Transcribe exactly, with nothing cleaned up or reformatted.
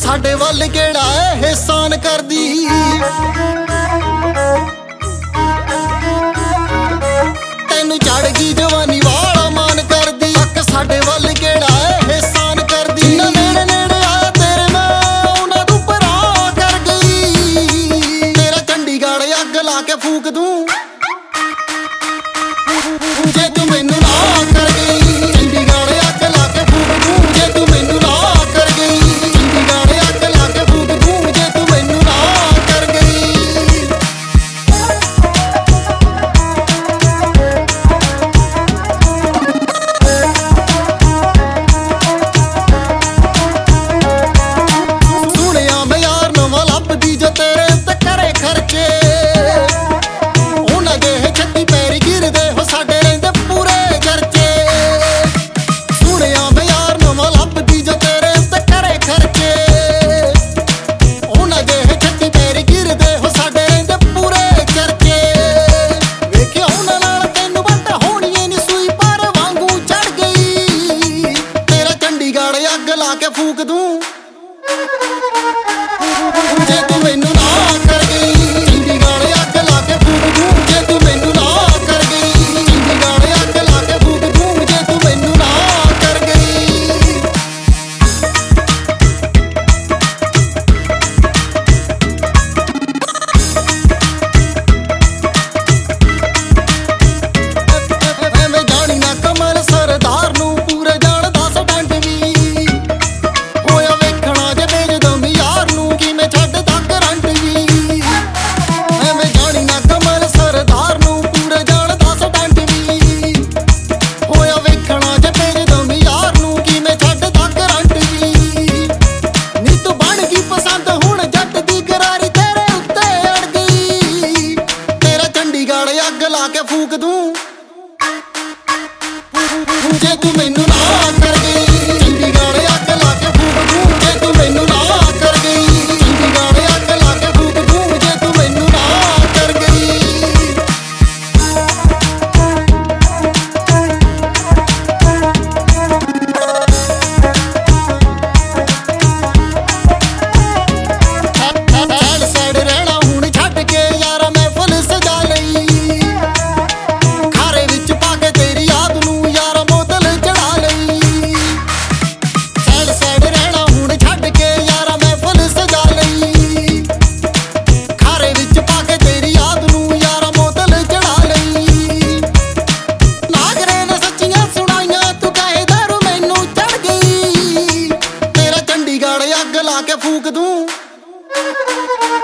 ਸਾਡੇ ਵੱਲ ਕਿਹੜਾ ਇਹਸਾਨ ਕਰਦੀ। ਤੈਨੂੰ ਚੜ ਗਈ ਜਵਾਨੀ ਵਾਲਾ ਮਾਨ ਕਰਦੀ। ਅੱਕ ਸਾਡੇ ਵੱਲ ਕਿਹੜਾ ਇਹਸਾਨ ਕਰਦੀ। ਨਾ ਨੇੜੇ ਨੇੜੇ ਆ ਤੇਰੇ ਮੈਂ ਉਹਨਾਂ ਨੂੰ ਪਰਾਂ ਕਰ ਗਈ। ਤੇਰਾ ਚੰਡੀਗੜ੍ਹ ਅੱਗ ਲਾ ਕੇ ਫੂਕ ਦੂੰ ਜੇ ਤੂੰ ਮੈਨੂੰ ਨਾ ਕਰ ਗਈ। ਚੰਡੀਗੜ੍ਹ ਅੱਗ ਲਾ ਕੇ ਫੂਕ ਦੂੰ ਜੇ ਤੂੰ ਮੈਨੂੰ ਨਾ ਕਰ ਗਈ। ਚੰਡੀਗੜ੍ਹ ਅੱਗ ਲਾ ਕੇ ਫੂਕ ਦੂੰ ਜੇ ਤੂੰ ਮੈਨੂੰ ਨਾ ਕਰ ਗਈ। ਸੁਣਿਆ ਮੈਂ ਯਾਰ ਨਵਾਂ ਲੱਭਦੀ ਜੋ ਤੇਰੇ ਉੱਤੇ ਕਰੇ ਖਰਚੇ। ਉਹਨਾਂ ਦੇ ਛੱਤੀ ਪੈਰੀ ਗਿਰਦੇ ਹੋ ਸਾਡੇ ਰਹਿੰਦੇ ਪੂਰੇ ਚਰਚੇ। ਸੁਣਿਆ ਮੈਂ ਯਾਰ ਨਵਾਂ ਲੱਭਦੀ ਜੋ ਤੇਰੇ ਉੱਤੇ ਕਰੇ ਖਰਚੇ। ਉਹਨਾਂ ਦੇ ਛੱਤੀ ਪੈਰੀ ਗਿਰਦੇ ਹੋ ਸਾਡੇ ਰਹਿੰਦੇ ਪੂਰੇ ਚਰਚੇ। ਵੇਖਿਆ ਉਹਨਾਂ ਨਾਲ ਤੈਨੂੰ ਵੱਟ ਹੋਣੀ ਨੀ ਸੂਈ ਪਰ ਵਾਂਗੂ ਚੜ ਗਈ। ਤੇਰਾ ਚੰਡੀਗੜ੍ਹ ਅੱਗ ਲਾ ਕੇ ਫੂਕ ਦੂੰ ਜੇ ਤੂੰ ਮੈਨੂੰ ਨਾ ਕਰ ਗਈ। ਚੰਡੀਗੜ੍ਹ ਅੱਗ ਲਾ ਕੇ ਫੂਕ ਦੂੰ ਜੇ ਤੂੰ ਮੈਨੂੰ ਨਾ ਕਰ ਗਈ। ਚੰਡੀਗੜ੍ਹ ਅੱਗ ਲਾ ਕੇ ਫੂਕ ਦੂੰ ਜੇ ਤੂੰ ਮੈਨੂੰ ਨਾ ਕਰ ਗਈ। ਐਵੇਂ ਜਾਣੀ ਨਾ ਕਮਲ ਸਰਦਾਰ ਨੂੰ ਪੂਰੇ ਜਾਣਦਾ ਸਟੰਟ ਵੀ। ਹੋਇਆ ਵੇਖਣਾ ਜੇ ਬੇਜਦਮ ਯਾਰ ਨੂੰ ਕਿਵੇਂ ਛੱਡਦਾ ਕਰੰਟ ਵੀ। ਐਵੇਂ ਜਾਣੀ ਨਾ ਕਮਲ ਸਰਦਾਰ ਨੂੰ ਪੂਰੇ ਜਾਣਦਾ ਸਟੰਟ ਵੀ। ਹੋਇਆ ਵੇਖਣਾ ਜੇ ਬੇਜਦਮ ਯਾਰ ਨੂੰ ਕਿਵੇਂ ਛੱਡਦਾ ਕਰੰਟ ਵੀ। ਨੀ ਤੂੰ ਬਣ ਗਈ ਪਸੰਦ ਹੁਣ ਜੱਟ ਦੀ ਗਰਾਰੀ ਤੇਰੇ ਉੱਤੇ ਅੜ ਗਈ। ਤੇਰਾ ਚੰਡੀਗੜ੍ਹ ਅੱਗ ਲਾ ਕੇ ਫੂਕ ਦੂੰ ਜੇ ਤੂੰ ਮੈਨੂੰ ਨਾ ਕਰ ਗਈ। ਚੰਡੀਗੜ੍ਹ ਅੱਗ ਲਾ ਕੇ ਫੂਕ ਦੂੰ ਜੇ ਤੂੰ ਮੈਨੂੰ ਨਾ ਕਰ ਗਈ। ਚੰਡੀਗੜ੍ਹ ਅੱਗ ਲਾ ਕੇ ਫੂਕ ਦੂੰ ਜੇ ਤੂੰ ਮੈਨੂੰ ਨਾ ਕਰ ਗਈ। ਹੈਡ ਸਾਈਡ ਰਹਿਣਾ ਹੁਣ ਛੱਡ ਕੇ ਯਾਰਾ ਮਹਿਫਲ ਸਜਾ ਲਈ। ਖਾਰੇ ਵਿੱਚ ਪਾ ਕੇ ਤੇਰੀ ਯਾਦ ਨੂੰ ਯਾਰਾ ਬੋਤਲ ਚੜਾ ਲਈ। ਸਾਈਡ ਸਾਈਡ ਰਹਿਣਾ ਹੁਣ ਛੱਡ ਕੇ ਯਾਰਾ ਮਹਿਫਲ ਸਜਾ ਲਈ। ਖਾਰੇ ਵਿੱਚ ਪਾ ਕੇ ਤੇਰੀ ਯਾਦ ਨੂੰ ਯਾਰਾ ਬੋਤਲ ਚੜਾ ਲਈ। ਨਾਗਰੇ ਨੇ ਸੱਚੀਆਂ ਸੁਣਾਈਆਂ ਤੂੰ ਕਹੇ ਦਾਰੂ ਮੈਨੂੰ ਚੜ ਗਈ। ਤੇਰਾ ਚੰਡੀਗੜ੍ਹ ਅੱਗ ਲਾ ਕੇ ਫੂਕ ਦੂੰ